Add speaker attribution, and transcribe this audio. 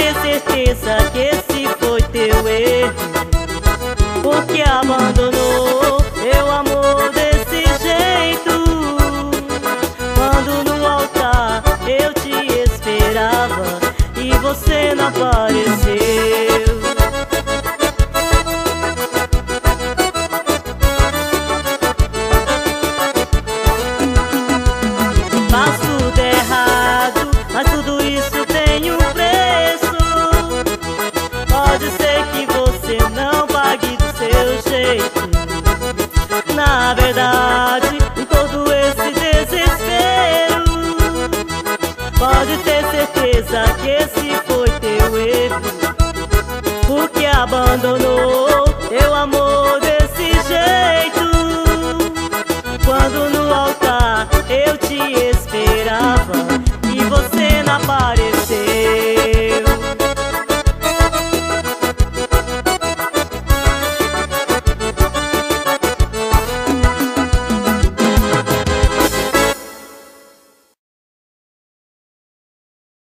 Speaker 1: ter certeza que esse foi teu erro, porque abandonou meu amor desse jeito. Quando no altar eu te esperava e você não apareceu. Faz tudo errado, mas tudo isso tem um preço. Pode ser que você não pague do seu jeito. Na verdade, em todo esse desespero, pode ter certeza que esse foi teu erro, porque abandonou